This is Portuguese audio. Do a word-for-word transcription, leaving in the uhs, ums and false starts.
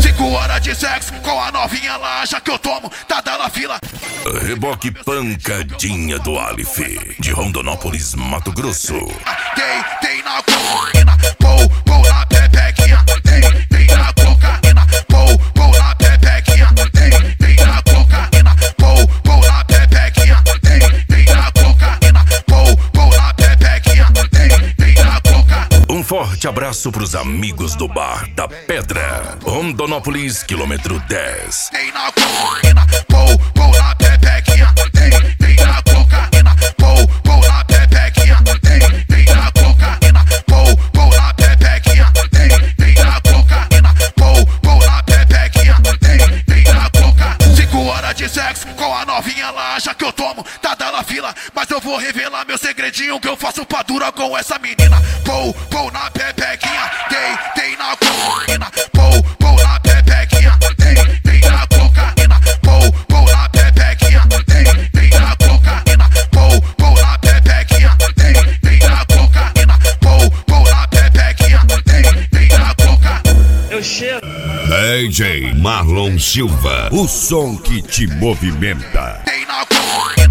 Cinco horas de sexo com a novinha lá, já que eu tomo, tá dando a fila. Reboque Pancadinha do Aleph, de Rondonópolis, Mato Grosso. Tem, tem na cocaína, pou, pou na pepequinha. Tem, tem na cocaína, pou, pou na pepequinha. Tem, tem na cocaína, pou, pou na pepequinha. Tem, tem na cocaína, pou, pou na pepequinha. Tem, tem na cocaína. Um forte abraço pros amigos do Bar da Pedra, Rondonópolis, quilômetro dez. Tem na cocaína, pou, pou na pepequinha. Tem, tem na cocaína, pou, pou na pepequinha. Tem, tem na cocaína, pou, pou na pepequinha. Tem, tem na cocaína, pou, pou na pepequinha. Tem, tem na cocaína. Cinco horas de sexo com a novinha lá, já que eu tomo, tá dando a fila. Mas eu vou revelar meu segredinho que eu faço pra dura com essa menina. Pou, pou na pepequinha. Tem, tem na cocaína, pou, pou na pepequinha. Tem, tem na cocaína, pou, pou na pepequinha. Tem, tem na cocaína, pou, pou na pepequinha. Tem, tem na cocaína, pou, pou na pepequinha. Tem, tem na cocaína. Eu cheiro. D J Marlon Silva, o som que te movimenta. Tem na cocaína.